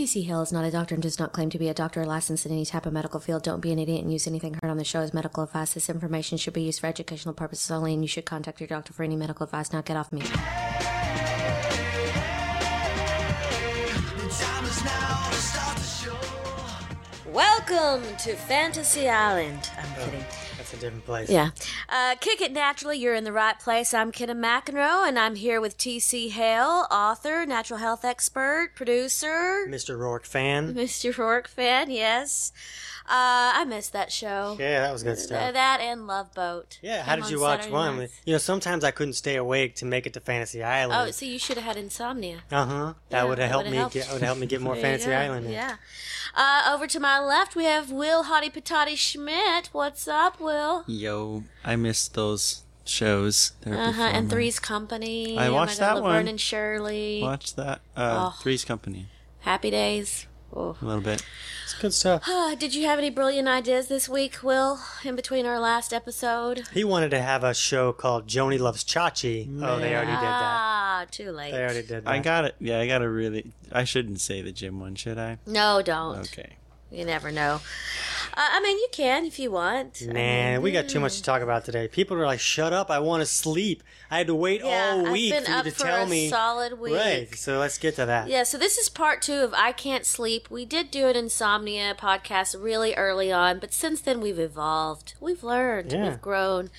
TC Hale is not a doctor and does not claim to be a doctor or licensed in any type of medical field. Don't be an idiot and use anything heard on the show as medical advice. This information should be used for educational purposes only, and you should contact your doctor for any medical advice. Now get off me. Welcome to Fantasy Island. I'm kidding. That's a different place. Yeah. Kick it naturally. You're in the right place. I'm Kenna McEnroe, and I'm here with T.C. Hale, author, natural health expert, producer. Mr. Rourke fan. Mr. Rourke fan, yes. I missed that show. Yeah, that was good stuff. That and Love Boat. Yeah, how did you watch Saturday one? nights. You know, sometimes I couldn't stay awake to make it to Fantasy Island. Oh, so you should have had insomnia. That Yeah, would have helped would've me. helped. Would have helped me get more There you Fantasy go. Island in. Yeah. Over to my left, we have Will Hottie Patati Schmidt. What's up, Will? Yo, I missed those shows. And Three's Company. I watched that Laverne one. and Shirley. Watch that. Three's Company. Happy Days. Oh. A little bit. It's good stuff. Did you have any brilliant ideas this week, Will, in between our last episode? He wanted to have a show called Joni Loves Chachi. Oh, they already did that. Ah, too late. They already did that. I got it. Yeah, I got to really... I shouldn't say the gym one, should I? No, don't. Okay. You never know. I mean, you can if you want. Nah, we got too much to talk about today. People are like, "Shut up! I want to sleep." I had to wait all week I've been for you up to for tell a me. solid week. Right. So let's get to that. Yeah, so this is part 2 of I Can't Sleep. We did do an insomnia podcast really early on, but since then we've evolved. We've learned. Yeah. We've grown.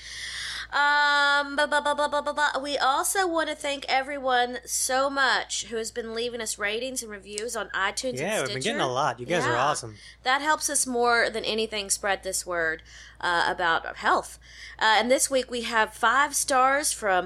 We also want to thank everyone so much who has been leaving us ratings and reviews on iTunes Yeah, and we've Stitcher. been getting a lot. You guys are Yeah. awesome. That helps us more than anything spread this word about health. And this week we have 5 stars from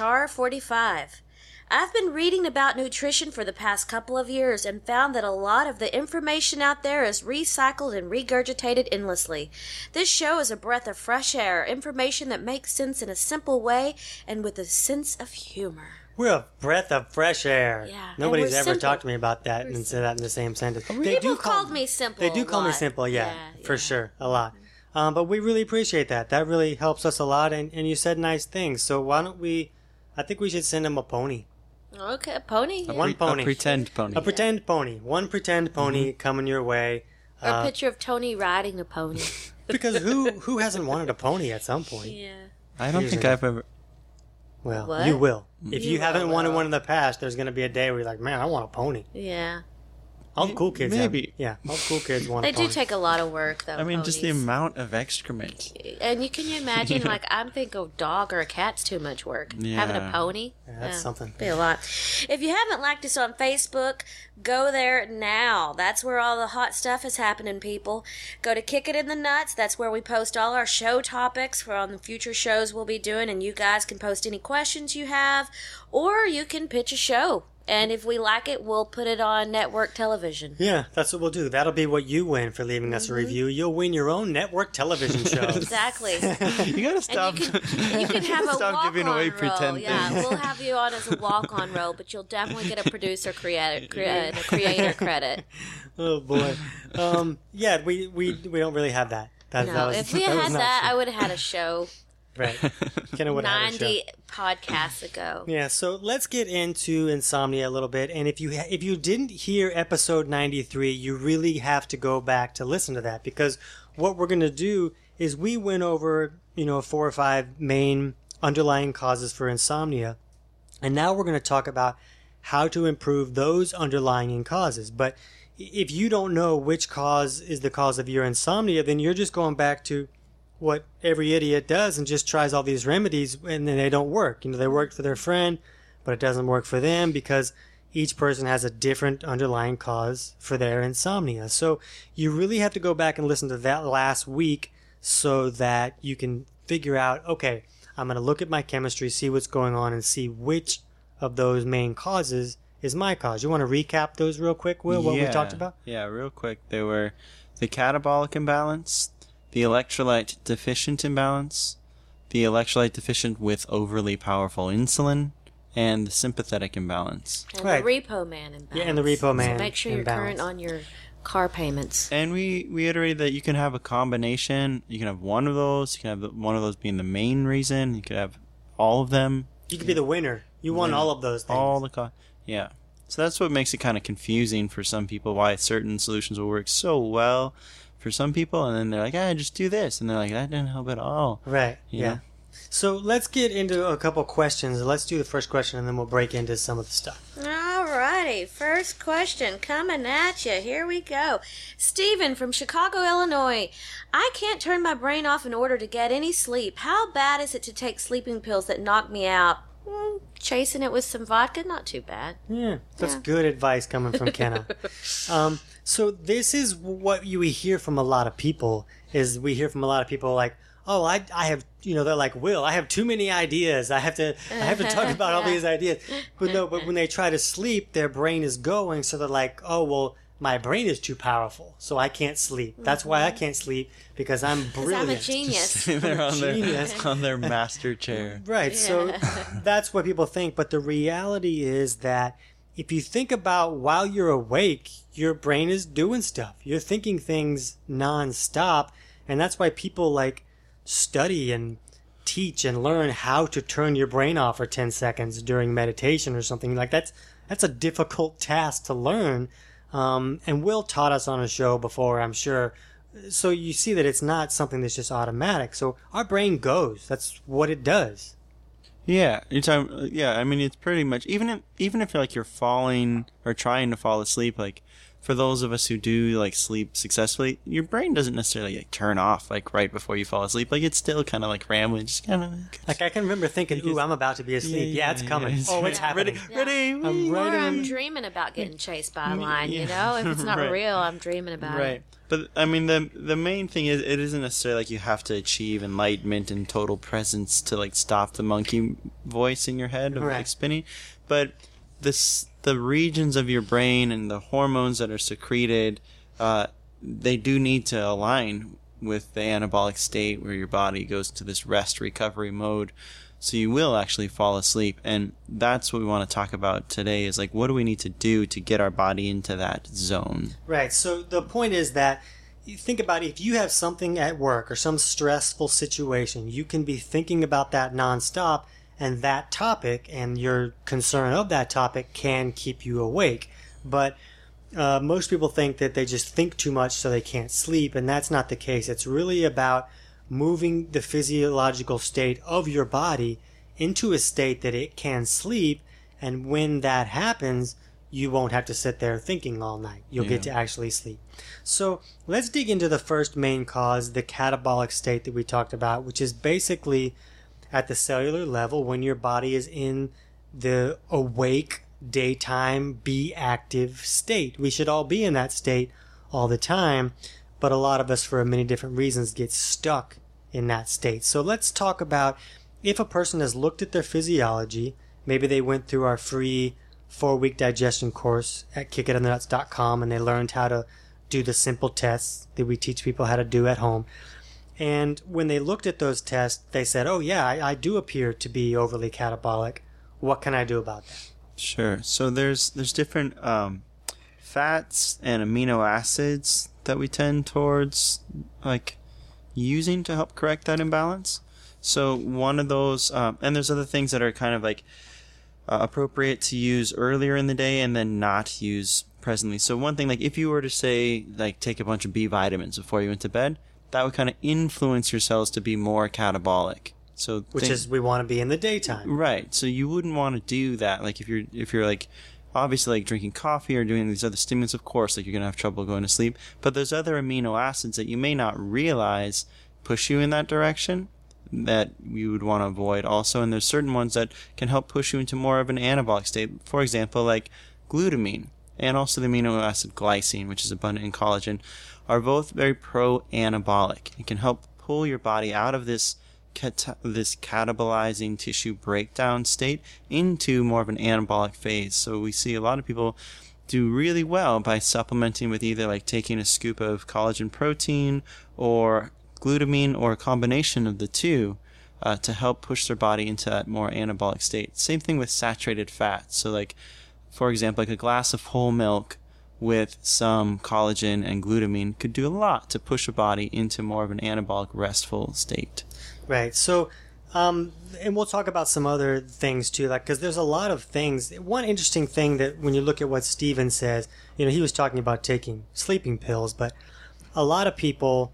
Achar45. I've been reading about nutrition for the past couple of years and found that a lot of the information out there is recycled and regurgitated endlessly. This show is a breath of fresh air, information that makes sense in a simple way and with a sense of humor. We're a breath of fresh air. Yeah, and Nobody's we're ever simple. talked to me about that and said that in the same sentence. People called me simple. They do a call me lot. simple, yeah, for yeah. sure, a lot. But we really appreciate that. That really helps us a lot, and you said nice things. So why don't we? I think we should send them a pony. Okay, pony. Yeah. One pony. A pretend pony. A pretend pony. One pretend pony coming your way. Or a picture of Tony riding a pony. Because who hasn't wanted a pony at some point? Yeah. I don't think I've ever... Well, What? you will. If you, You haven't will. wanted one in the past, there's going to be a day where you're like, man, I want a pony. Yeah. All the cool kids Maybe. Yeah, all the cool kids want They a pony. do take a lot of work, though. I mean, just the ponies. amount of excrement. And you can imagine, like, I'm thinking a dog or a cat's too much work. Having a Yeah. pony. Yeah, that's something. Be a lot. If you haven't liked us on Facebook, go there now. That's where all the hot stuff is happening, people. Go to Kick It in the Nuts. That's where we post all our show topics for on the future shows we'll be doing, and you guys can post any questions you have, or you can pitch a show. And if we like it, we'll put it on network television. Yeah, that's what we'll do. That'll be what you win for leaving us a review. You'll win your own network television show. Exactly. You gotta stop. You can have a Stop walk-on giving away role. pretend Yeah, things. we'll have you on as a walk-on role, but you'll definitely get a producer creator credit. Oh boy. Yeah, we don't really have that. That No, was, if we that was had not that, true. I would have had a show Right. Kenna would have had a show. 90 podcasts ago. Yeah, so let's get into insomnia a little bit. And if you didn't hear episode 93, you really have to go back to listen to that, because what we're going to do is we went over, 4 or 5 main underlying causes for insomnia. And now we're going to talk about how to improve those underlying causes. But if you don't know which cause is the cause of your insomnia, then you're just going back to what every idiot does and just tries all these remedies, and then they don't work. They worked for their friend, but it doesn't work for them because each person has a different underlying cause for their insomnia. So you really have to go back and listen to that last week so that you can figure out, okay, I'm going to look at my chemistry, see what's going on, and see which of those main causes is my cause. You want to recap those real quick, Will, what we talked about? Yeah, real quick. They were the catabolic imbalance, the electrolyte deficient imbalance, the electrolyte deficient with overly powerful insulin, and the sympathetic imbalance. And Right. the repo man imbalance. Yeah, and the repo man So make sure you're imbalance. current on your car payments. And we reiterated that you can have a combination. You can have one of those. You can have one of those being the main reason. You could have all of them. You could be the winner. You won all of those things. Yeah. So that's what makes it kind of confusing for some people, why certain solutions will work so well for some people, and then they're like, just do this. And they're like, that didn't help at all. Right, You yeah. know? So let's get into a couple questions. Let's do the first question, and then we'll break into some of the stuff. Alrighty, first question coming at you. Here we go. Stephen from Chicago, Illinois. I can't turn my brain off in order to get any sleep. How bad is it to take sleeping pills that knock me out? Chasing it with some vodka, not too bad. Yeah, that's good advice coming from Kenna. So this is what we hear from a lot of people, is we hear from a lot of people like, oh, I have, they're like, Will, I have too many ideas. I have to talk about all these ideas. But no, but when they try to sleep, their brain is going. So they're like, oh, well, my brain is too powerful, so I can't sleep. That's why I can't sleep, because I'm brilliant. I'm a genius. Sitting there on their master chair. Right, so that's what people think. But the reality is that if you think about while you're awake, your brain is doing stuff. You're thinking things nonstop. And that's why people like study and teach and learn how to turn your brain off for 10 seconds during meditation or something like that. That's a difficult task to learn. And Will taught us on a show before, I'm sure. So you see that it's not something that's just automatic. So our brain goes. That's what it does. Yeah, I mean, it's pretty much, even if you're falling or trying to fall asleep, like, for those of us who do like sleep successfully, your brain doesn't necessarily like turn off like right before you fall asleep. Like, it's still kind of like rambling, just kind of like, I can remember thinking, "Ooh, I'm about to be asleep." Yeah, it's coming. Oh, it's happening. Ready? I'm dreaming about getting chased by a lion. If it's not real, I'm dreaming about it. Right. But I mean, the main thing is, it isn't necessarily like you have to achieve enlightenment and total presence to like stop the monkey voice in your head of like spinning, but the regions of your brain and the hormones that are secreted, they do need to align with the anabolic state where your body goes to this rest recovery mode. So you will actually fall asleep. And that's what we want to talk about today, is like, what do we need to do to get our body into that zone? Right. So the point is that you think about if you have something at work or some stressful situation, you can be thinking about that nonstop, and that topic and your concern of that topic can keep you awake. But most people think that they just think too much so they can't sleep, and that's not the case. It's really about moving the physiological state of your body into a state that it can sleep, and when that happens, you won't have to sit there thinking all night. You'll get to actually sleep. So let's dig into the first main cause, the catabolic state that we talked about, which is basically at the cellular level when your body is in the awake, daytime, be active state. We should all be in that state all the time, but a lot of us, for many different reasons, get stuck in that state. So let's talk about if a person has looked at their physiology, maybe they went through our free 4-week digestion course at kickitothenutz.com and they learned how to do the simple tests that we teach people how to do at home. And when they looked at those tests, they said, oh yeah, I do appear to be overly catabolic. What can I do about that? Sure. So there's different fats and amino acids that we tend towards like using to help correct that imbalance. So one of those, and there's other things that are kind of like appropriate to use earlier in the day and then not use presently. So one thing, like if you were to say, like take a bunch of B vitamins before you went to bed, that would kind of influence your cells to be more catabolic. So which is we want to be in the daytime. Right. So you wouldn't want to do that. Like if you're like obviously like drinking coffee or doing these other stimulants, of course, like you're going to have trouble going to sleep. But there's other amino acids that you may not realize push you in that direction that you would want to avoid also. And there's certain ones that can help push you into more of an anabolic state. For example, like glutamine and also the amino acid glycine, which is abundant in collagen, are both very pro-anabolic. It can help pull your body out of this catabolizing tissue breakdown state into more of an anabolic phase. So we see a lot of people do really well by supplementing with either like taking a scoop of collagen protein or glutamine or a combination of the two to help push their body into that more anabolic state. Same thing with saturated fats. So like, for example, like a glass of whole milk with some collagen and glutamine could do a lot to push a body into more of an anabolic restful state. Right. So And we'll talk about some other things too, like, because there's a lot of things. One interesting thing that when you look at what Steven says, he was talking about taking sleeping pills, but a lot of people,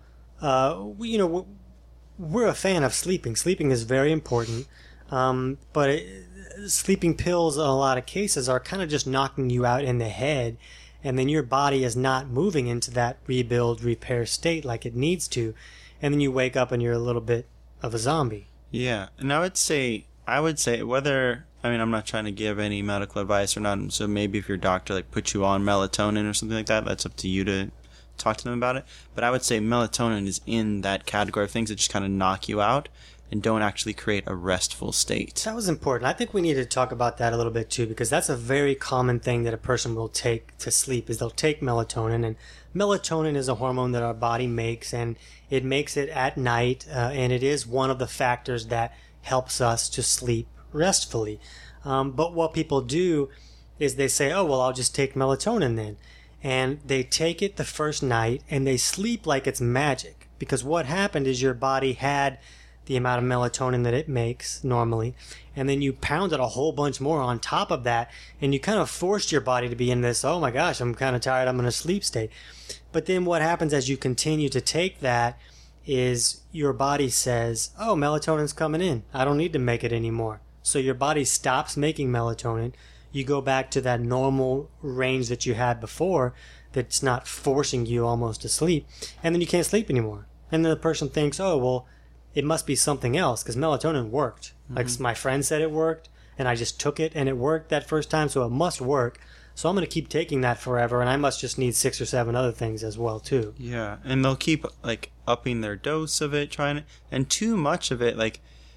we're a fan of sleeping. Sleeping is very important, but sleeping pills in a lot of cases are kind of just knocking you out in the head, and then your body is not moving into that rebuild, repair state like it needs to, and then you wake up and you're a little bit of a zombie. Yeah, and I would say whether, I'm not trying to give any medical advice or not, so maybe if your doctor like put you on melatonin or something like that, that's up to you to talk to them about it. But I would say melatonin is in that category of things that just kind of knock you out and don't actually create a restful state. That was important. I think we need to talk about that a little bit too, because that's a very common thing that a person will take to sleep, is they'll take melatonin, and melatonin is a hormone that our body makes, and it makes it at night, and it is one of the factors that helps us to sleep restfully. But what people do is they say, oh, well, I'll just take melatonin then. And they take it the first night, and they sleep like it's magic. Because what happened is your body had the amount of melatonin that it makes normally, and then you pounded a whole bunch more on top of that, and you kind of forced your body to be in this, oh my gosh, I'm kind of tired, I'm in a sleep state. But then what happens as you continue to take that is your body says, oh, melatonin's coming in, I don't need to make it anymore. So your body stops making melatonin. You go back to that normal range that you had before, that's not forcing you almost to sleep, and then you can't sleep anymore. And then the person thinks, oh, well, it must be something else, because melatonin worked. Mm-hmm. Like my friend said it worked, and I just took it, and it worked that first time, so it must work. So I'm going to keep taking that forever, and I must just need 6 or 7 other things as well, too. Yeah, and they'll keep, like, upping their dose of it, and too much of it, like,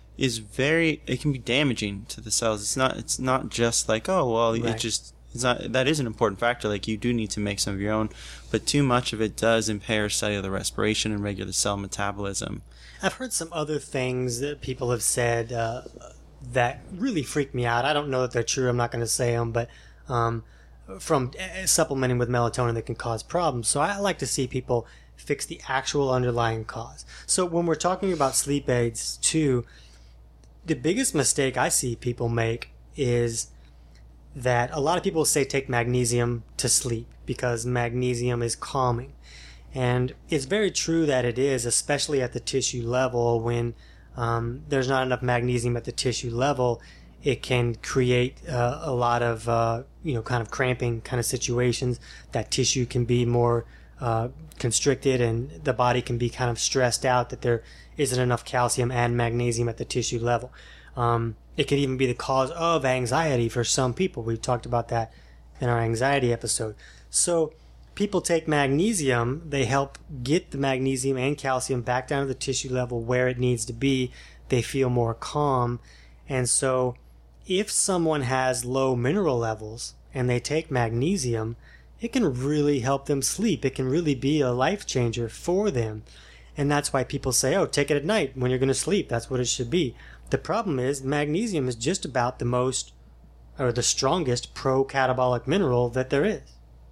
it can be damaging to the cells. It's not just like, oh, well, right. That is an important factor. Like, you do need to make some of your own, but too much of it does impair cellular respiration and regular cell metabolism. I've heard some other things that people have said that really freak me out. I don't know that they're true. I'm not going to say them, but from supplementing with melatonin that can cause problems. So I like to see people fix the actual underlying cause. So when we're talking about sleep aids too, the biggest mistake I see people make is that a lot of people say take magnesium to sleep because magnesium is calming. And it's very true that it is, especially at the tissue level. When there's not enough magnesium at the tissue level, it can create a lot of, kind of cramping kind of situations. That tissue can be more constricted, and the body can be kind of stressed out that there isn't enough calcium and magnesium at the tissue level. It can even be the cause of anxiety for some people. We've talked about that in our anxiety episode. So people take magnesium, they help get the magnesium and calcium back down to the tissue level where it needs to be. They feel more calm. And so if someone has low mineral levels and they take magnesium, it can really help them sleep. It can really be a life changer for them. And that's why people say, oh, take it at night when you're going to sleep. That's what it should be. The problem is magnesium is just about the strongest pro-catabolic mineral that there is.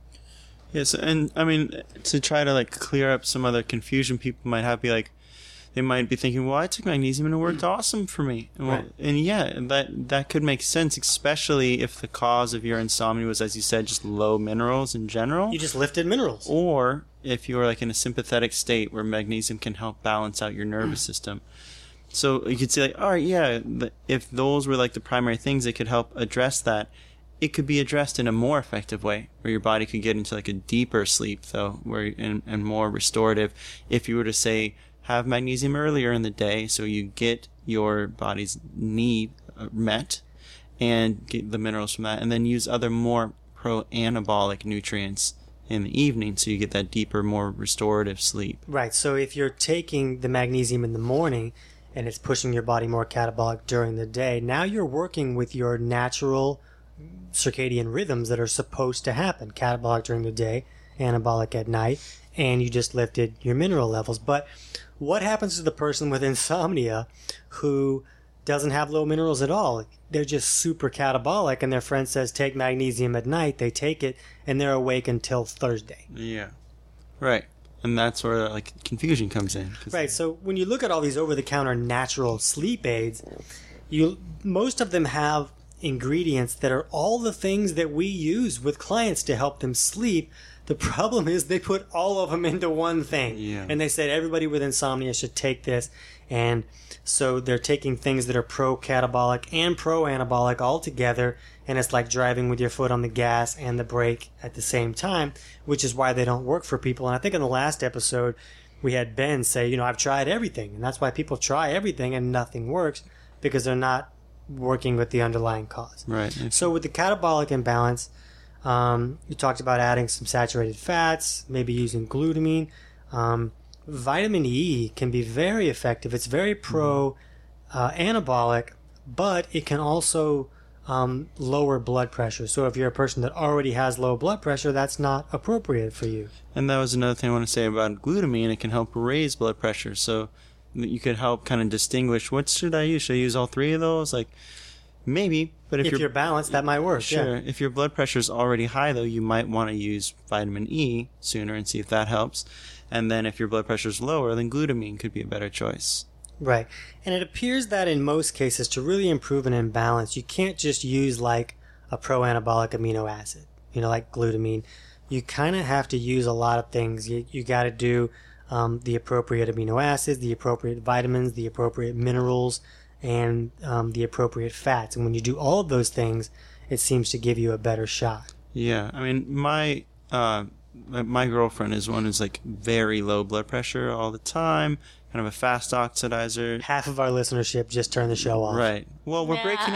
Yes, and I mean, to try to clear up some other confusion people might have, they might be thinking, well, I took magnesium and it worked awesome for me. And, right. And yeah, that could make sense, especially if the cause of your insomnia was, as you said, just low minerals in general. You just lifted minerals. Or if you were in a sympathetic state where magnesium can help balance out your nervous system. So you could say, all right, yeah, if those were the primary things that could help address that, it could be addressed in a more effective way, where your body could get into a deeper sleep, though, and more restorative. If you were to say, have magnesium earlier in the day, so you get your body's need met, and get the minerals from that, and then use other more pro-anabolic nutrients in the evening, so you get that deeper, more restorative sleep. Right. So if you're taking the magnesium in the morning, and it's pushing your body more catabolic during the day, now you're working with your natural circadian rhythms that are supposed to happen. Catabolic during the day, anabolic at night, and you just lifted your mineral levels. But what happens to the person with insomnia who doesn't have low minerals at all? They're just super catabolic, and their friend says take magnesium at night. They take it, and they're awake until Thursday. Yeah. Right. And that's where like confusion comes in. Right. So when you look at all these over-the-counter natural sleep aids, most of them have ingredients that are all the things that we use with clients to help them sleep. The problem is they put all of them into one thing. Yeah. And they said everybody with insomnia should take this. And so they're taking things that are pro-catabolic and pro-anabolic all together. And it's like driving with your foot on the gas and the brake at the same time, which is why they don't work for people. And I think in the last episode, we had Ben say, I've tried everything. And that's why people try everything and nothing works, because they're not working with the underlying cause. Right. So with the catabolic imbalance, you talked about adding some saturated fats, maybe using glutamine. Vitamin E can be very effective. It's very pro-anabolic, but it can also lower blood pressure. So if you're a person that already has low blood pressure, that's not appropriate for you. And that was another thing I want to say about glutamine. It can help raise blood pressure. So you could help kind of distinguish, what should I use? Should I use all three of those? Like, maybe. But if you're balanced, that might work. Sure. Yeah. If your blood pressure is already high, though, you might want to use vitamin E sooner and see if that helps. And then if your blood pressure is lower, then glutamine could be a better choice. Right. And it appears that in most cases, to really improve an imbalance, you can't just use like a pro-anabolic amino acid, like glutamine. You kind of have to use a lot of things. You got to do the appropriate amino acids, the appropriate vitamins, the appropriate minerals, and the appropriate fats. And when you do all of those things, it seems to give you a better shot. Yeah. I mean, my girlfriend is one who's like very low blood pressure all the time, kind of a fast oxidizer. Half of our listenership just turned the show off. Right. Well, we're breaking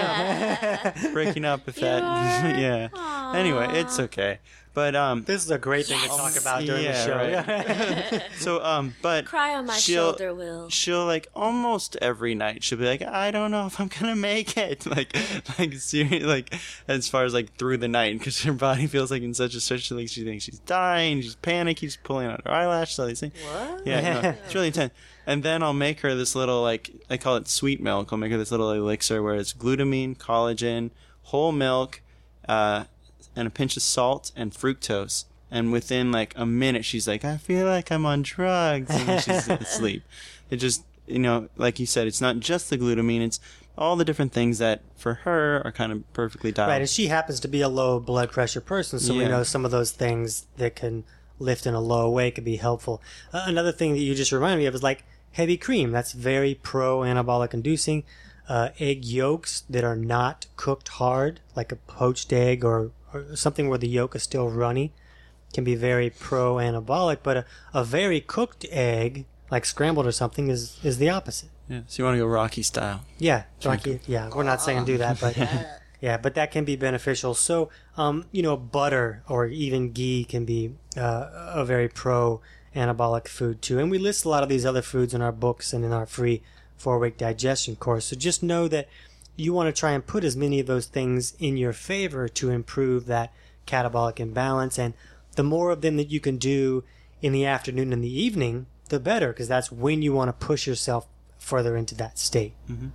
up if that. Yeah. Aww. Anyway, it's okay. But this is a great thing to talk about during the show. Right. So but cry on my shoulder, Will. She'll like almost every night she'll be like, I don't know if I'm gonna make it. like seriously, like as far as like through the night, because her body feels like in such a stretch, like she thinks she's dying, she's panicked, keeps pulling out her eyelashes, all these things. What? Yeah, no, it's really intense. And then I'll make her this little, like, I call it sweet milk. I'll make her this little elixir where it's glutamine, collagen, whole milk, and a pinch of salt and fructose. And within like a minute, she's like, I feel like I'm on drugs. And then she's asleep. It just, like you said, it's not just the glutamine. It's all the different things that for her are kind of perfectly dialed. Right. And she happens to be a low blood pressure person. So we know some of those things that can lift in a low weight could be helpful. Another thing that you just reminded me of is like heavy cream. That's very pro-anabolic inducing. Egg yolks that are not cooked hard, like a poached egg or something where the yolk is still runny, can be very pro-anabolic. But a very cooked egg, like scrambled or something, is the opposite. Yeah. So you want to go Rocky style. Yeah. Rocky. Yeah. We're not saying do that, but yeah, but that can be beneficial. So, butter or even ghee can be a very pro-anabolic food too. And we list a lot of these other foods in our books and in our free 4-week digestion course. So just know that you want to try and put as many of those things in your favor to improve that catabolic imbalance. And the more of them that you can do in the afternoon and the evening, the better, because that's when you want to push yourself further into that state. Mm-hmm.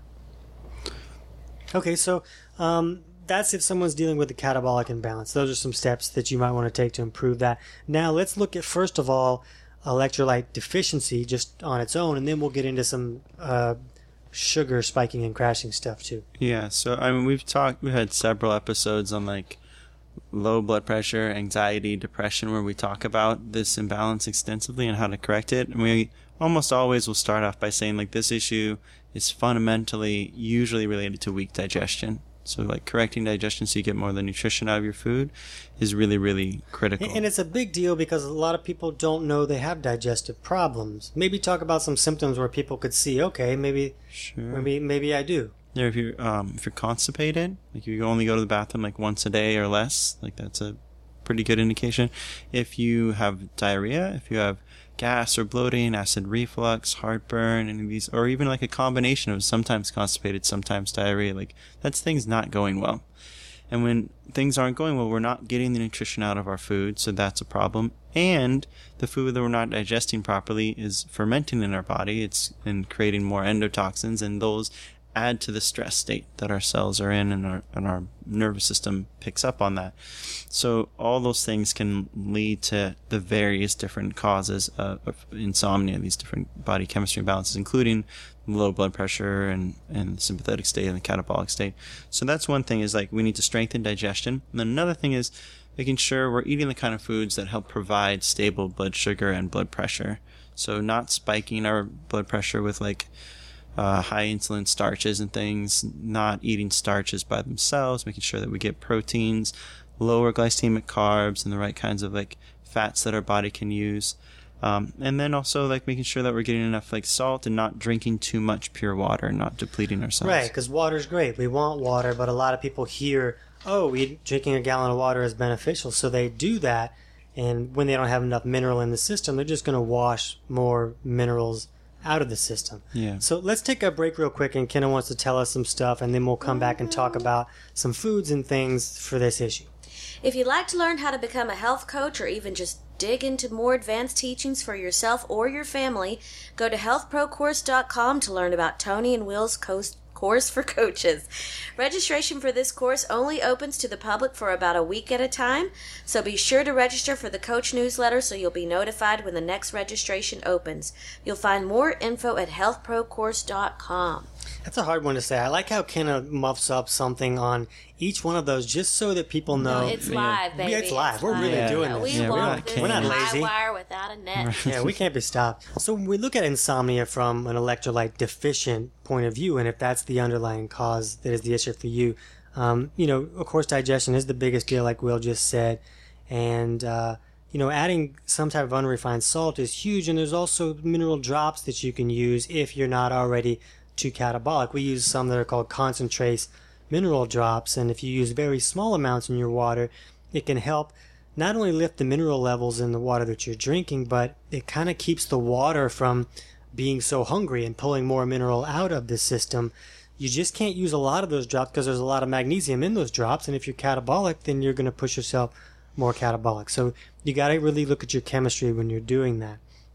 Okay, so that's if someone's dealing with the catabolic imbalance. Those are some steps that you might want to take to improve that. Now let's look at, first of all, electrolyte deficiency just on its own, and then we'll get into some sugar spiking and crashing stuff too. Yeah, so I mean we've had several episodes on like low blood pressure, anxiety, depression, where we talk about this imbalance extensively and how to correct it. And we almost always will start off by saying like this issue is fundamentally usually related to weak digestion. So like correcting digestion so you get more of the nutrition out of your food is really, really critical. And it's a big deal because a lot of people don't know they have digestive problems. Maybe talk about some symptoms where people could see, okay, maybe I do. Yeah, if you're constipated, like if you only go to the bathroom like once a day or less, like that's a pretty good indication. If you have diarrhea, if you have gas or bloating, acid reflux, heartburn, any of these, or even like a combination of sometimes constipated, sometimes diarrhea, like that's things not going well. And when things aren't going well, we're not getting the nutrition out of our food, so that's a problem. And the food that we're not digesting properly is fermenting in our body. It's creating more endotoxins, and those add to the stress state that our cells are in, and our nervous system picks up on that. So all those things can lead to the various different causes of insomnia, these different body chemistry imbalances, including low blood pressure and the sympathetic state and the catabolic state. So that's one thing, is like we need to strengthen digestion. And then another thing is making sure we're eating the kind of foods that help provide stable blood sugar and blood pressure. So not spiking our blood pressure with like high insulin starches and things, not eating starches by themselves, making sure that we get proteins, lower glycemic carbs, and the right kinds of like fats that our body can use. And then also like making sure that we're getting enough like salt and not drinking too much pure water, not depleting ourselves. Right, because water's great. We want water, but a lot of people hear, oh, drinking a gallon of water is beneficial, so they do that, and when they don't have enough mineral in the system, they're just going to wash more minerals out of the system. Yeah. So let's take a break real quick, and Kenna wants to tell us some stuff, and then we'll come back and talk about some foods and things for this issue. If you'd like to learn how to become a health coach or even just dig into more advanced teachings for yourself or your family, go to healthprocourse.com to learn about Tony and Will's course for coaches. Registration for this course only opens to the public for about a week at a time, so be sure to register for the coach newsletter so you'll be notified when the next registration opens. You'll find more info at healthprocourse.com. That's a hard one to say. I like how Kenna muffs up something on each one of those just so that people know. No, it's live, baby. Yeah, it's live. We're really doing this. We walk this we're not high lazy. wire without a net. Yeah, we can't be stopped. So when we look at insomnia from an electrolyte deficient point of view, and if that's the underlying cause that is the issue for you, of course, digestion is the biggest deal, like Will just said. And, adding some type of unrefined salt is huge. And there's also mineral drops that you can use if you're not already too catabolic. We use some that are called concentrates mineral drops. And if you use very small amounts in your water, it can help not only lift the mineral levels in the water that you're drinking, but it kind of keeps the water from being so hungry and pulling more mineral out of the system. You just can't use a lot of those drops because there's a lot of magnesium in those drops, and if you're catabolic, then you're going to push yourself more catabolic. So you got to really look at your chemistry when you're doing that.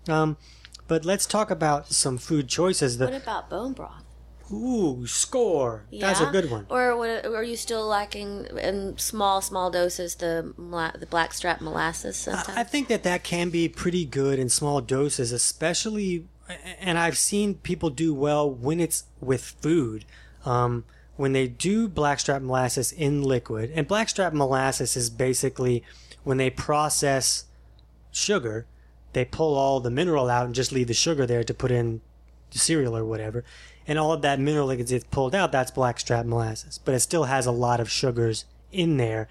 But let's talk about some food choices. What about bone broth? Ooh, score. Yeah? That's a good one. Or are you still liking in small doses the blackstrap molasses sometimes? I think that can be pretty good in small doses, especially, and I've seen people do well when it's with food. When they do blackstrap molasses in liquid, and blackstrap molasses is basically when they process sugar, they pull all the mineral out and just leave the sugar there to put in the cereal or whatever. And all of that mineral that gets pulled out, that's blackstrap molasses. But it still has a lot of sugars in there,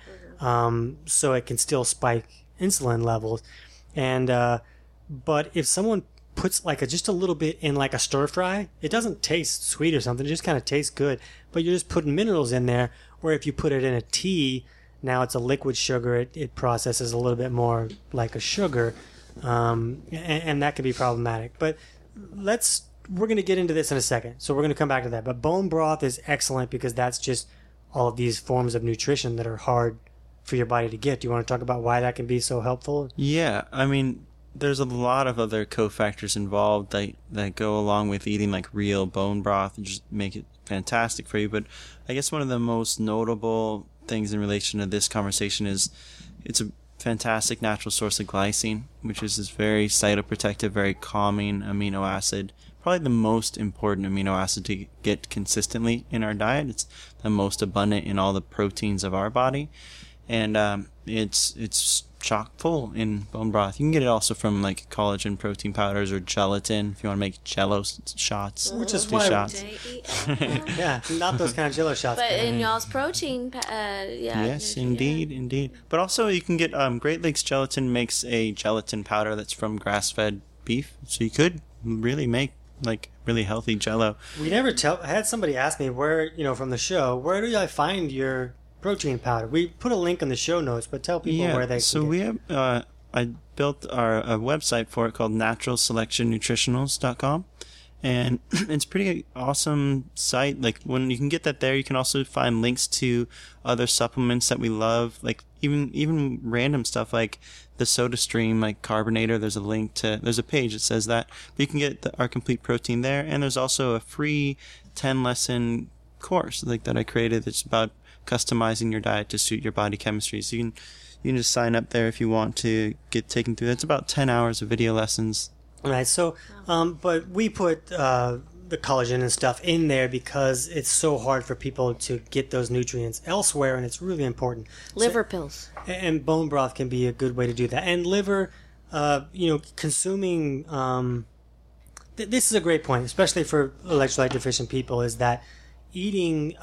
so it can still spike insulin levels. And but if someone puts just a little bit in like a stir fry, it doesn't taste sweet or something. It just kind of tastes good. But you're just putting minerals in there. Where if you put it in a tea, now it's a liquid sugar. It processes a little bit more like a sugar, and that can be problematic. But we're going to get into this in a second, so we're going to come back to that. But bone broth is excellent because that's just all of these forms of nutrition that are hard for your body to get. Do you want to talk about why that can be so helpful? Yeah, I mean, there's a lot of other cofactors involved that go along with eating like real bone broth and just make it fantastic for you. But I guess one of the most notable things in relation to this conversation is it's a fantastic natural source of glycine, which is this very cytoprotective, very calming amino acid. Probably the most important amino acid to get consistently in our diet. It's the most abundant in all the proteins of our body, and it's chock full in bone broth. You can get it also from like collagen protein powders or gelatin if you want to make Jello shots. Which is two why shots. Yeah, not those kind of Jello shots. But in y'all's protein, yeah. Yes, indeed. But also you can get Great Lakes Gelatin makes a gelatin powder that's from grass-fed beef, so you could really make like really healthy Jello. We never I had somebody ask me where, from the show, where do I find your protein powder? We put a link in the show notes, but tell people where they can so get. we have I built a website for it called naturalselectionnutritionals.com, And it's a pretty awesome site. Like, when you can get that there, you can also find links to other supplements that we love, like even random stuff like the SodaStream, like Carbonator. There's a page that says that. But you can get our complete protein there, and there's also a free 10-lesson course like that I created that's about customizing your diet to suit your body chemistry. So you can just sign up there if you want to get taken through. That's about 10 hours of video lessons. Right. So, but we put the collagen and stuff in there because it's so hard for people to get those nutrients elsewhere, and it's really important. Liver pills. And bone broth can be a good way to do that. And liver, consuming. This is a great point, especially for electrolyte deficient people, is that eating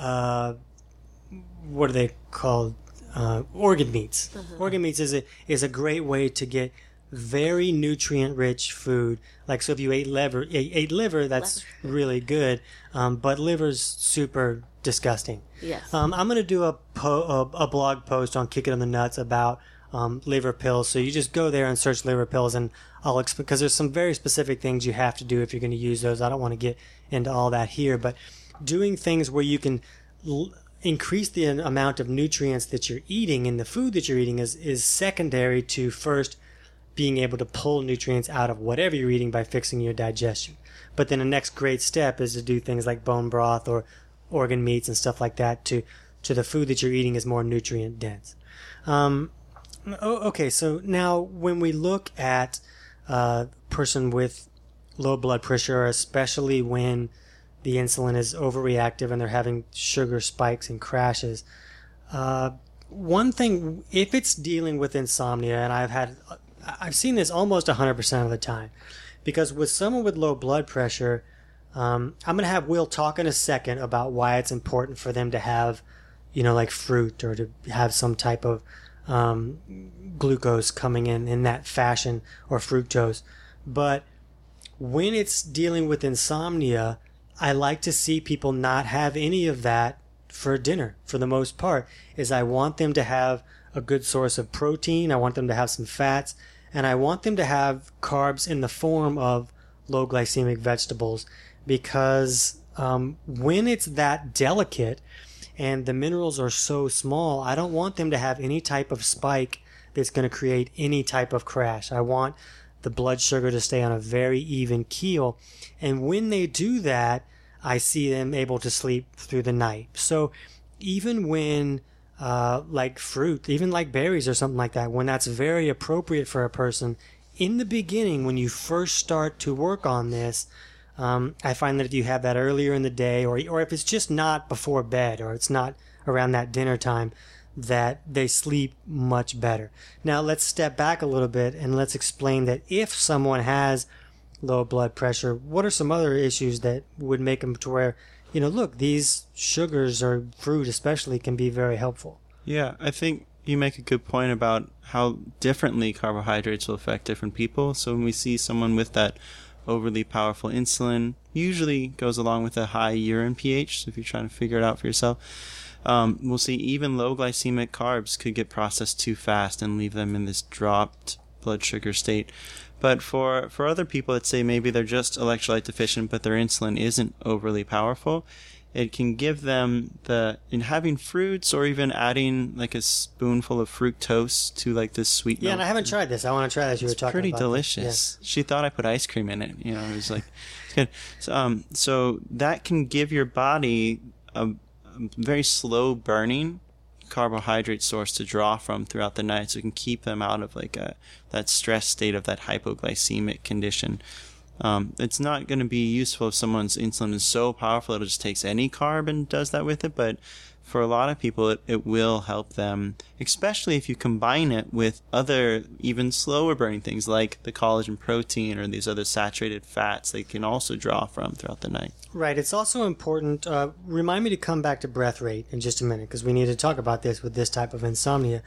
what are they called? Organ meats. Organ meats is a great way to get very nutrient rich food. Like, so if you ate liver, that's really good. But liver's super disgusting. Yes. I'm going to do a blog post on Kick It on the Nuts about liver pills. So you just go there and search liver pills, and I'll explain, because there's some very specific things you have to do if you're going to use those. I don't want to get into all that here, but doing things where you can increase the amount of nutrients that you're eating in the food that you're eating is secondary to first being able to pull nutrients out of whatever you're eating by fixing your digestion. But then the next great step is to do things like bone broth or organ meats and stuff like that to the food that you're eating is more nutrient dense. Okay, so now when we look at a person with low blood pressure, especially when the insulin is overreactive and they're having sugar spikes and crashes, one thing, if it's dealing with insomnia, and I've seen this almost 100% of the time, because with someone with low blood pressure, I'm going to have Will talk in a second about why it's important for them to have, like fruit or to have some type of glucose coming in that fashion, or fructose. But when it's dealing with insomnia, I like to see people not have any of that for dinner, for the most part. I want them to have a good source of protein, I want them to have some fats, and I want them to have carbs in the form of low glycemic vegetables, because when it's that delicate and the minerals are so small, I don't want them to have any type of spike that's going to create any type of crash. I want the blood sugar to stay on a very even keel. And when they do that, I see them able to sleep through the night. So even when like fruit, even like berries or something like that, when that's very appropriate for a person, in the beginning, when you first start to work on this, I find that if you have that earlier in the day, or if it's just not before bed, or it's not around that dinner time, that they sleep much better. Now let's step back a little bit and let's explain that if someone has low blood pressure, what are some other issues that would make them to where, look, these sugars or fruit especially can be very helpful. Yeah, I think you make a good point about how differently carbohydrates will affect different people. So when we see someone with that overly powerful insulin, usually goes along with a high urine pH. So if you're trying to figure it out for yourself, we'll see even low glycemic carbs could get processed too fast and leave them in this dropped blood sugar state. But for other people, let's say maybe they're just electrolyte deficient, but their insulin isn't overly powerful, it can give them in having fruits, or even adding like a spoonful of fructose to like this sweet milk. Yeah, and I haven't tried this. I want to try this. You were talking about pretty delicious. Yeah. She thought I put ice cream in it. It was like, it's good. So that can give your body a very slow burning carbohydrate source to draw from throughout the night, so it can keep them out of like that stress state of that hypoglycemic condition. It's not going to be useful if someone's insulin is so powerful it just takes any carb and does that with it, but for a lot of people it will help them, especially if you combine it with other even slower burning things like the collagen protein or these other saturated fats they can also draw from throughout the night. Right. It's also important, remind me to come back to breath rate in just a minute, because we need to talk about this with this type of insomnia.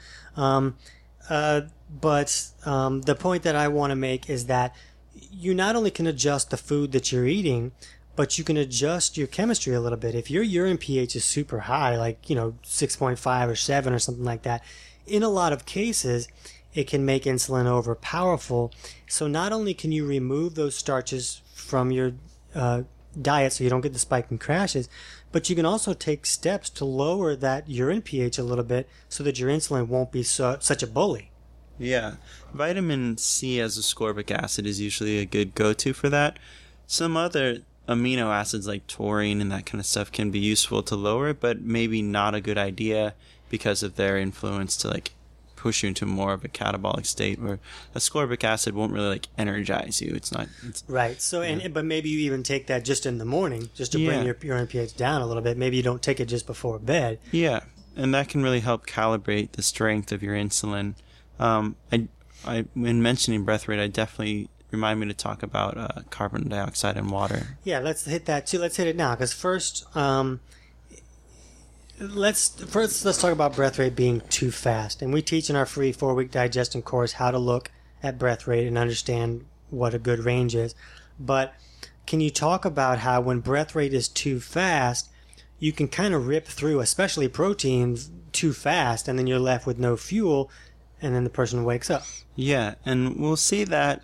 But the point that I want to make is that you not only can adjust the food that you're eating, but you can adjust your chemistry a little bit. If your urine pH is super high, like, 6.5 or 7 or something like that, in a lot of cases, it can make insulin overpowerful. So not only can you remove those starches from your diet so you don't get the spike and crashes. But you can also take steps to lower that urine pH a little bit so that your insulin won't be such a bully. Yeah. Vitamin C as ascorbic acid is usually a good go-to for that. Some other amino acids like taurine and that kind of stuff can be useful to lower it, but maybe not a good idea because of their influence to like push you into more of a catabolic state where ascorbic acid won't really like energize you. It's right. So, but maybe you even take that just in the morning just to bring your urine pH down a little bit. Maybe you don't take it just before bed. Yeah. And that can really help calibrate the strength of your insulin. When mentioning breath rate, I definitely remind me to talk about carbon dioxide and water. Yeah, let's hit that too. Let's hit it now because first, let's talk about breath rate being too fast. And we teach in our free 4-week digestion course how to look at breath rate and understand what a good range is. But can you talk about how when breath rate is too fast, you can kind of rip through, especially proteins, too fast, and then you're left with no fuel, and then the person wakes up. Yeah, and we'll see that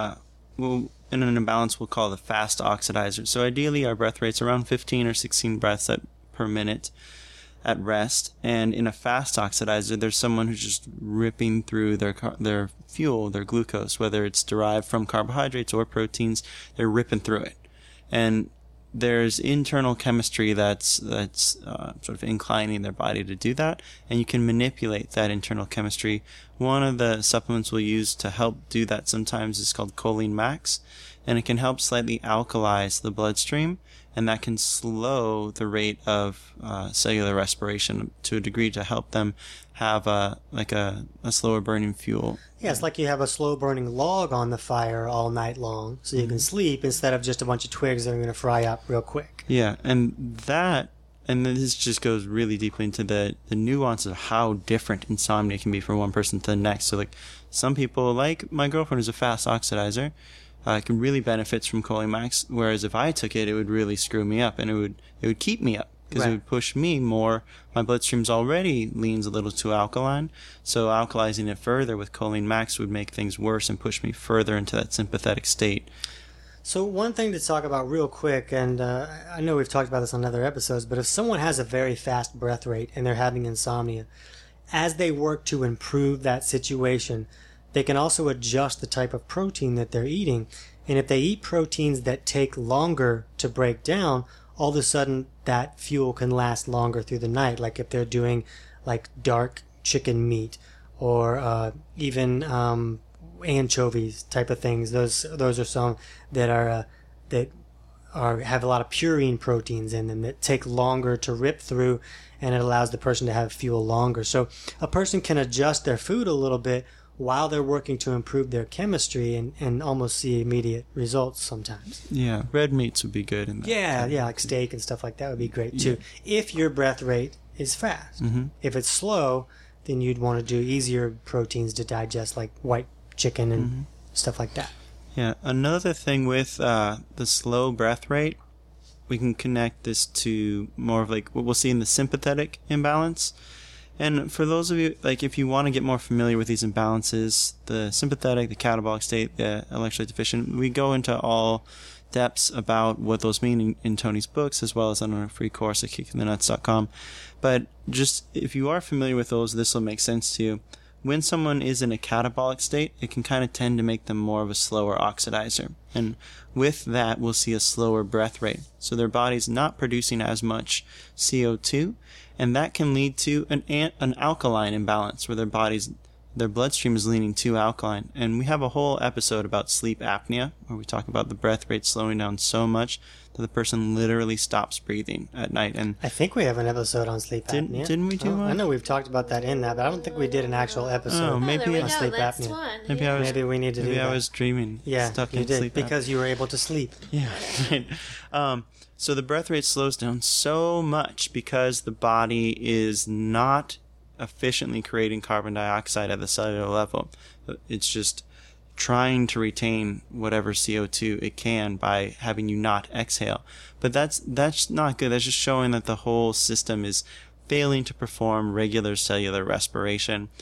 in an imbalance we'll call the fast oxidizer. So ideally our breath rate's around 15 or 16 breaths per minute at rest, and in a fast oxidizer there's someone who's just ripping through their fuel, their glucose, whether it's derived from carbohydrates or proteins. They're ripping through it, and there's internal chemistry that's sort of inclining their body to do that, and you can manipulate that internal chemistry. One of the supplements we'll use to help do that sometimes is called Choline Max, and it can help slightly alkalize the bloodstream, and that can slow the rate of cellular respiration to a degree to help them have a slower burning fuel. Yeah, it's like you have a slow burning log on the fire all night long, so you can sleep instead of just a bunch of twigs that are going to fry up real quick. Yeah, and this just goes really deeply into the nuance of how different insomnia can be from one person to the next. So like some people, like my girlfriend who's a fast oxidizer, can really benefits from Choline Max, whereas if I took it, it would really screw me up, and it would keep me up because it would push me more. My bloodstream's already leans a little too alkaline, so alkalizing it further with Choline Max would make things worse and push me further into that sympathetic state. So one thing to talk about real quick, and I know we've talked about this on other episodes, but if someone has a very fast breath rate and they're having insomnia, as they work to improve that situation, they can also adjust the type of protein that they're eating. And if they eat proteins that take longer to break down, all of a sudden that fuel can last longer through the night. Like if they're doing like dark chicken meat or even anchovies type of things. Those are some that have a lot of purine proteins in them that take longer to rip through, and it allows the person to have fuel longer. So a person can adjust their food a little bit while they're working to improve their chemistry and almost see immediate results sometimes. Yeah, red meats would be good in that. Yeah, like steak and stuff like that would be great too, if your breath rate is fast. Mm-hmm. If it's slow, then you'd want to do easier proteins to digest, like white chicken and stuff like that. Yeah, another thing with the slow breath rate, we can connect this to more of like what we'll see in the sympathetic imbalance. And for those of you, like if you want to get more familiar with these imbalances, the sympathetic, the catabolic state, the electrolyte deficient, we go into all depths about what those mean in Tony's books, as well as on our free course at kickingthenuts.com. But just if you are familiar with those, this will make sense to you. When someone is in a catabolic state, it can kind of tend to make them more of a slower oxidizer. And with that, we'll see a slower breath rate. So their body's not producing as much CO2, and that can lead to an alkaline imbalance where their bloodstream is leaning too alkaline. And we have a whole episode about sleep apnea where we talk about the breath rate slowing down so much that the person literally stops breathing at night. And I think we have an episode on sleep apnea. Didn't we do one? I know we've talked about that in that, but I don't think we did an actual episode on sleep That's apnea. One. Maybe we need to do that. Maybe I was dreaming. Yeah, stuck you in did sleep because you were able to sleep. Yeah. Right. So the breath rate slows down so much because the body is not efficiently creating carbon dioxide at the cellular level. It's just trying to retain whatever CO2 it can by having you not exhale. But that's not good. That's just showing that the whole system is failing to perform regular cellular respiration.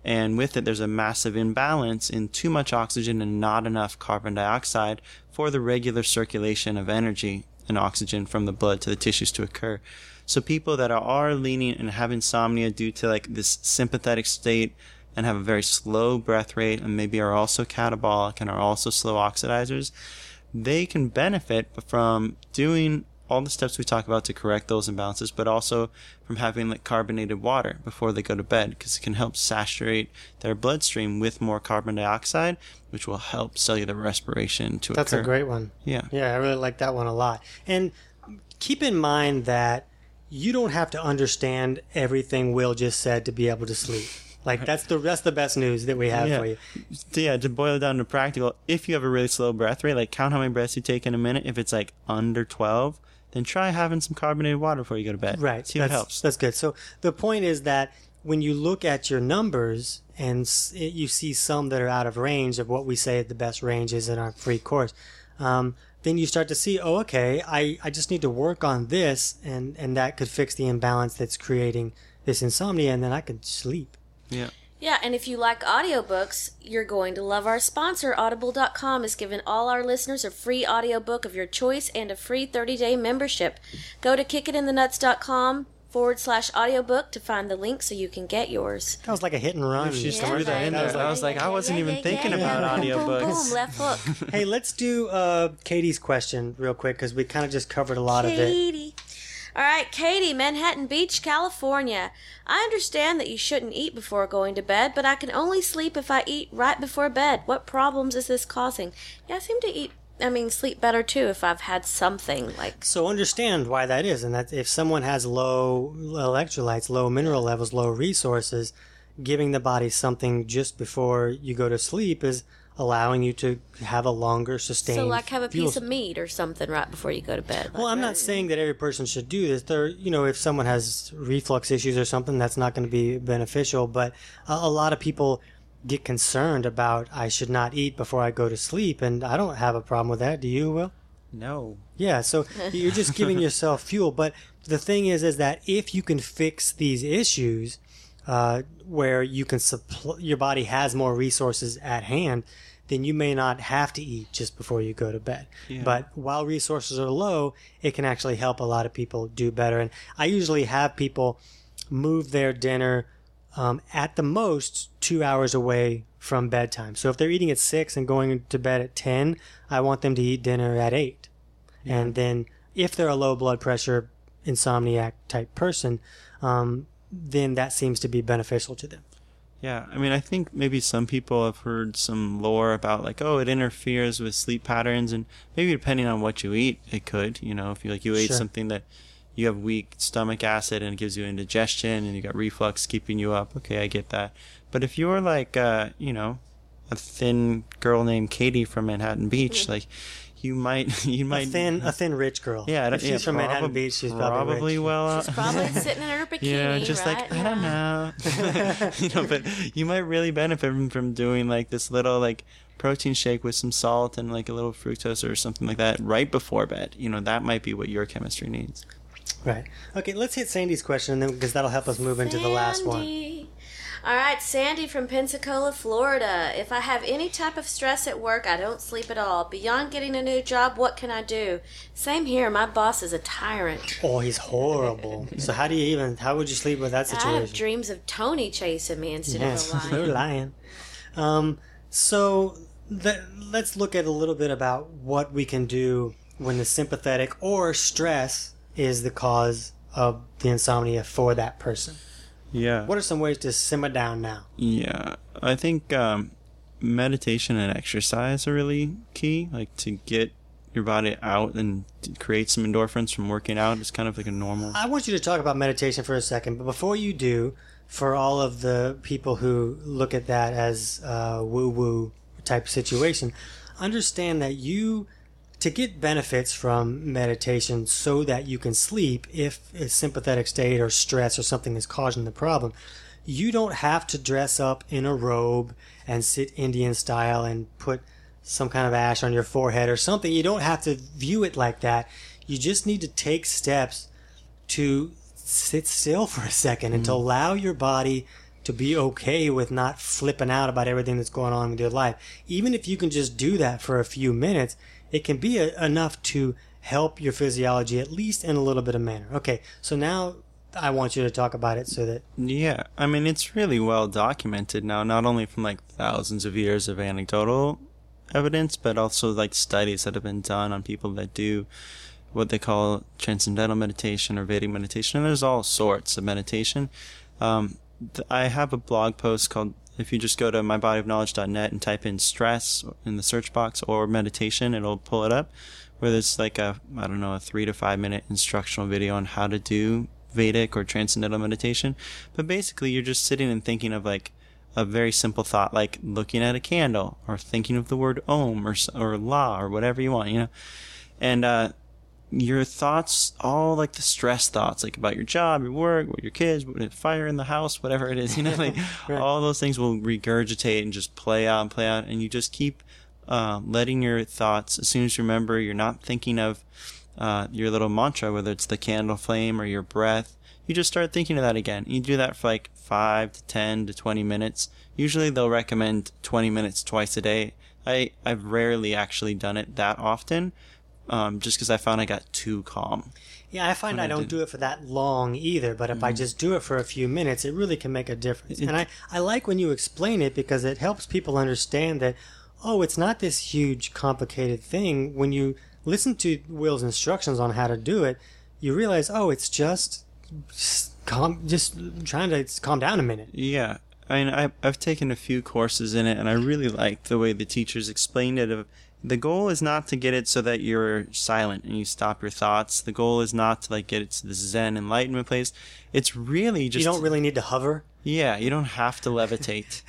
And with it, there's a massive imbalance in too much oxygen and not enough carbon dioxide for the regular circulation of energy and oxygen from the blood to the tissues to occur. So people that are leaning and have insomnia due to like this sympathetic state and have a very slow breath rate and maybe are also catabolic and are also slow oxidizers, they can benefit from doing all the steps we talk about to correct those imbalances, but also from having like carbonated water before they go to bed, because it can help saturate their bloodstream with more carbon dioxide, which will help cellular respiration to That's occur. a great one. Yeah. Yeah, I really like that one a lot. And keep in mind that you don't have to understand everything Will just said to be able to sleep. Like that's the best news that we have for you. Yeah, to boil it down to practical, if you have a really slow breath rate, like count how many breaths you take in a minute. If it's like under 12, then try having some carbonated water before you go to bed. Right. See if it helps. That's good. So the point is that when you look at your numbers and you see some that are out of range of what we say the best range is in our free course, then you start to see, oh, okay, I just need to work on this, and that could fix the imbalance that's creating this insomnia, and then I could sleep. Yeah. Yeah, and if you like audiobooks, you're going to love our sponsor. Audible.com is giving all our listeners a free audiobook of your choice and a free 30-day membership. Go to kickitinthenuts.com/audiobook to find the link so you can get yours. That was like a hit and run. She just Yeah, threw that in there. I was like, I wasn't even thinking about Boom, audiobooks. boom, left hook. Hey, let's do Katie's question real quick because we kind of just covered a lot of it. Katie. All right, Katie, Manhattan Beach, California. I understand that you shouldn't eat before going to bed, but I can only sleep if I eat right before bed. What problems is this causing? Yeah, I seem to sleep better too if I've had something like... So understand why that is, and that if someone has low electrolytes, low mineral levels, low resources, giving the body something just before you go to sleep is allowing you to have a longer sustained So like have a fuel piece of meat or something right before you go to bed. Well, I'm not saying that every person should do this. If someone has reflux issues or something, that's not going to be beneficial. But a lot of people get concerned about I should not eat before I go to sleep, and I don't have a problem with that. Do you, Will? No. Yeah, so you're just giving yourself fuel. But the thing is that if you can fix these issues, where you can your body has more resources at hand, then you may not have to eat just before you go to bed. Yeah. But while resources are low, it can actually help a lot of people do better. And I usually have people move their dinner at the most 2 hours away from bedtime. So if they're eating at 6 and going to bed at 10, I want them to eat dinner at 8. Yeah. And then if they're a low blood pressure insomniac type person, then that seems to be beneficial to them. Yeah, I think maybe some people have heard some lore about like, oh, it interferes with sleep patterns, and maybe depending on what you eat, it could. If you ate Sure. something that you have weak stomach acid and it gives you indigestion and you got reflux keeping you up, okay, I get that. But if you're like, a thin girl named Katie from Manhattan Beach, like you might A thin rich girl. Yeah, if she's from Manhattan Beach, she's probably rich. well. She's probably sitting in her bikini, just right? like I don't know, but you might really benefit from doing like this little like protein shake with some salt and like a little fructose or something like that right before bed. That might be what your chemistry needs. Right. Okay, let's hit Sandy's question, then because that'll help us move into the last one. Sandy. All right, Sandy from Pensacola, Florida. If I have any type of stress at work, I don't sleep at all. Beyond getting a new job, what can I do? Same here. My boss is a tyrant. Oh, he's horrible. So how would you sleep with that situation? I have dreams of Tony chasing me instead of a They're lion. lying. Let's look at a little bit about what we can do when the sympathetic or stress is the cause of the insomnia for that person. Yeah. What are some ways to simmer down now? Yeah, I think meditation and exercise are really key. Like to get your body out and to create some endorphins from working out is kind of like a normal. I want you to talk about meditation for a second, but before you do, for all of the people who look at that as a woo-woo type situation, understand that to get benefits from meditation so that you can sleep if a sympathetic state or stress or something is causing the problem, you don't have to dress up in a robe and sit Indian style and put some kind of ash on your forehead or something. You don't have to view it like that. You just need to take steps to sit still for a second and to allow your body to be okay with not flipping out about everything that's going on with your life. Even if you can just do that for a few minutes, it can be enough to help your physiology, at least in a little bit of manner. Okay, so now I want you to talk about it so that... Yeah, I mean, it's really well documented now, not only from like thousands of years of anecdotal evidence, but also like studies that have been done on people that do what they call transcendental meditation or Vedic meditation, and there's all sorts of meditation. I have a blog post called, if you just go to mybodyofknowledge.net and type in stress in the search box or meditation, it'll pull it up, where there's like a 3 to 5 minute instructional video on how to do Vedic or transcendental meditation. But basically you're just sitting and thinking of like a very simple thought, like looking at a candle or thinking of the word Om or La or whatever you want, and your thoughts, all like the stress thoughts, like about your job, your work, your kids, fire in the house, whatever it is, like Right. all those things will regurgitate and just play out, and you just keep letting your thoughts, as soon as you remember, you're not thinking of your little mantra, whether it's the candle flame or your breath, you just start thinking of that again. You do that for like 5 to 10 to 20 minutes. Usually they'll recommend 20 minutes twice a day. I've rarely actually done it that often, just because I found I got too calm. Yeah, I find I don't do it for that long either, but if I just do it for a few minutes, it really can make a difference. And I like when you explain it because it helps people understand that, oh, it's not this huge, complicated thing. When you listen to Will's instructions on how to do it, you realize, oh, it's just trying to calm down a minute. Yeah. I mean, I've taken a few courses in it, and I really like the way the teachers explained it. The goal is not to get it so that you're silent and you stop your thoughts. The goal is not to like get it to the Zen enlightenment place. It's really just... You don't really need to hover. Yeah, you don't have to levitate.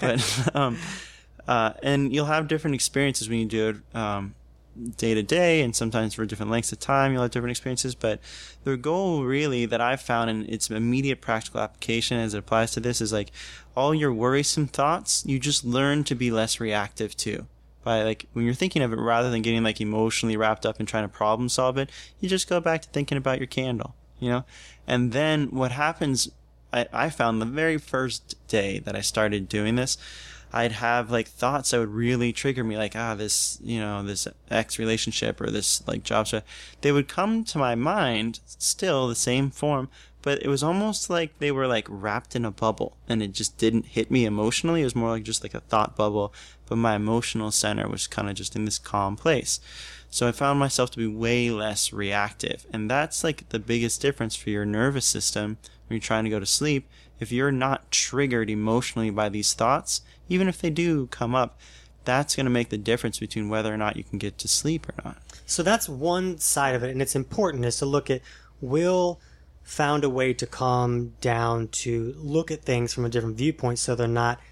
But and you'll have different experiences when you do it day to day, and sometimes for different lengths of time you'll have different experiences. But the goal really that I've found in its immediate practical application as it applies to this is like all your worrisome thoughts, you just learn to be less reactive to. By like when you're thinking of it, rather than getting like emotionally wrapped up and trying to problem solve it, you just go back to thinking about your candle, And then what happens, I found the very first day that I started doing this, I'd have like thoughts that would really trigger me, like this this ex relationship or this like job stuff. They would come to my mind still the same form, but it was almost like they were like wrapped in a bubble, and it just didn't hit me emotionally. It was more like just like a thought bubble, but my emotional center was kind of just in this calm place. So I found myself to be way less reactive, and that's like the biggest difference for your nervous system when you're trying to go to sleep. If you're not triggered emotionally by these thoughts, even if they do come up, that's going to make the difference between whether or not you can get to sleep or not. So that's one side of it, and it's important is to look at Will found a way to calm down, to look at things from a different viewpoint so they're not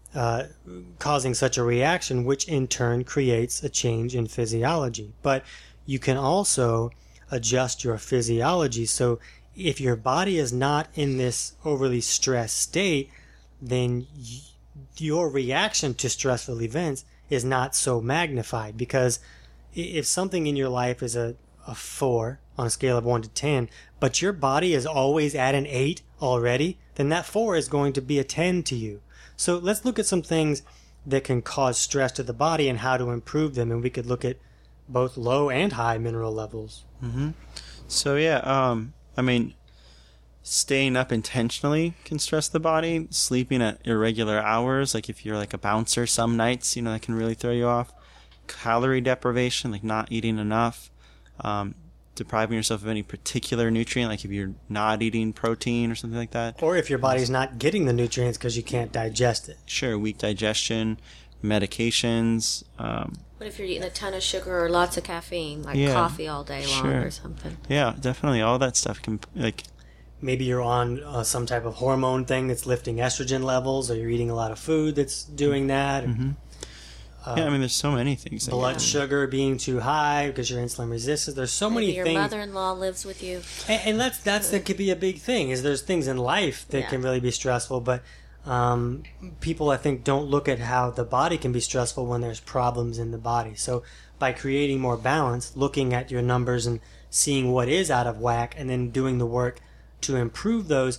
causing such a reaction, which in turn creates a change in physiology. But you can also adjust your physiology. So if your body is not in this overly stressed state, then your reaction to stressful events is not so magnified. Because if something in your life is a 4 on a scale of 1 to 10, but your body is always at an 8 already, then that 4 is going to be a 10 to you. So let's look at some things that can cause stress to the body and how to improve them. And we could look at both low and high mineral levels. Mm-hmm. So yeah, I mean, staying up intentionally can stress the body. Sleeping at irregular hours, like if you're like a bouncer some nights, that can really throw you off. Calorie deprivation, like not eating enough. Depriving yourself of any particular nutrient, like if you're not eating protein or something like that. Or if your body's not getting the nutrients because you can't digest it. Sure, weak digestion, medications. What if you're eating a ton of sugar or lots of caffeine, like coffee all day long or something? Yeah, definitely. All that stuff can, like... Maybe you're on some type of hormone thing that's lifting estrogen levels, or you're eating a lot of food that's doing that. Mm-hmm. Yeah, I mean, there's so many things. Blood sugar being too high because you're insulin resistant. There's so many your things. Your mother-in-law lives with you. And that could be a big thing, is there's things in life that can really be stressful, but people, I think, don't look at how the body can be stressful when there's problems in the body. So by creating more balance, looking at your numbers and seeing what is out of whack, and then doing the work to improve those,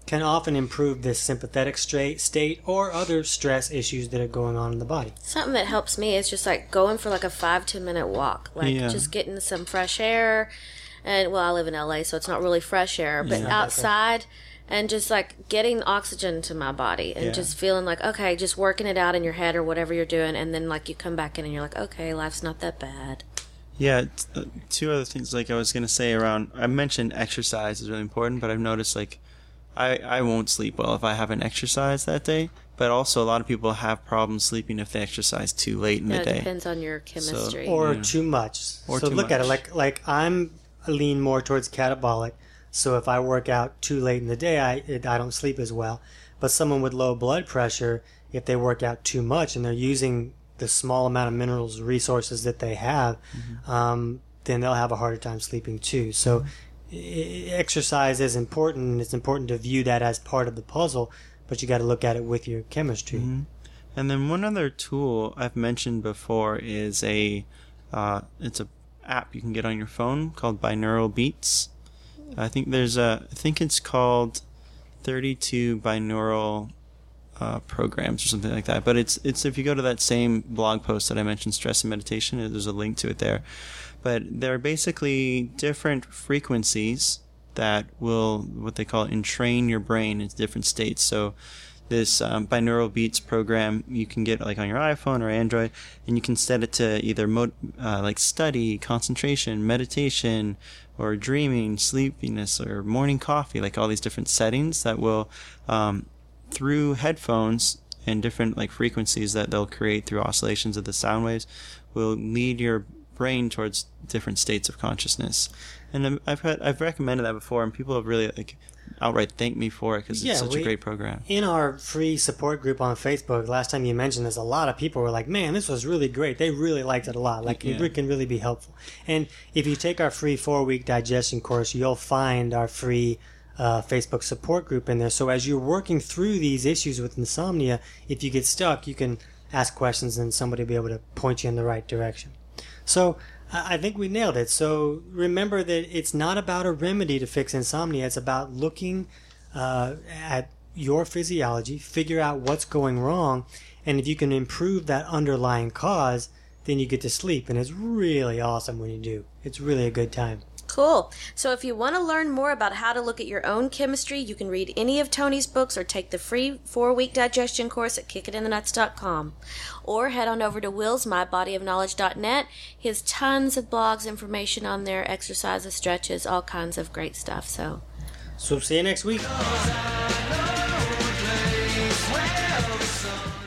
can often improve this sympathetic state or other stress issues that are going on in the body. Something that helps me is just like going for like a 5-10 minute walk, like just getting some fresh air. And well, I live in LA, so it's not really fresh air, but outside, and just like getting oxygen to my body and just feeling like, okay, just working it out in your head or whatever you're doing, and then like you come back in and you're like, okay, life's not that bad. Yeah, two other things like I was going to say around, I mentioned exercise is really important, but I've noticed like I won't sleep well if I haven't exercised that day, but also a lot of people have problems sleeping if they exercise too late in the day. It depends on your chemistry. Or too much. Or so too look much. At it like I lean more towards catabolic, so if I work out too late in the day, I don't sleep as well. But someone with low blood pressure, if they work out too much and they're using the small amount of minerals resources that they have, then they'll have a harder time sleeping too. So exercise is important, and it's important to view that as part of the puzzle, but you got to look at it with your chemistry. And then one other tool I've mentioned before is it's a app you can get on your phone called Binaural Beats. I think it's called 32 binaural programs or something like that. But it's if you go to that same blog post that I mentioned, Stress and Meditation, there's a link to it there. But they're basically different frequencies that will, what they call, entrain your brain into different states. So this Binaural Beats program you can get like on your iPhone or Android, and you can set it to either like study, concentration, meditation, or dreaming, sleepiness, or morning coffee, like all these different settings that will, through headphones and different like frequencies that they'll create through oscillations of the sound waves, will lead your brain towards different states of consciousness. And I've recommended that before, and people have really like outright thanked me for it because it's such a great program. In our free support group on Facebook, last time you mentioned this, a lot of people were like, man, this was really great. They really liked it a lot. Like, it can really be helpful. And if you take our free 4-week digestion course, you'll find our free Facebook support group in there. So as you're working through these issues with insomnia, if you get stuck, you can ask questions and somebody will be able to point you in the right direction. So I think we nailed it. So remember that it's not about a remedy to fix insomnia. It's about looking at your physiology, figure out what's going wrong, and if you can improve that underlying cause, then you get to sleep. And it's really awesome when you do. It's really a good time. Cool. So if you want to learn more about how to look at your own chemistry, you can read any of Tony's books or take the free 4-week digestion course at kickitinthenuts.com. Or head on over to Will's mybodyofknowledge.net. He has tons of blogs, information on there, exercises, stretches, all kinds of great stuff. So see you next week.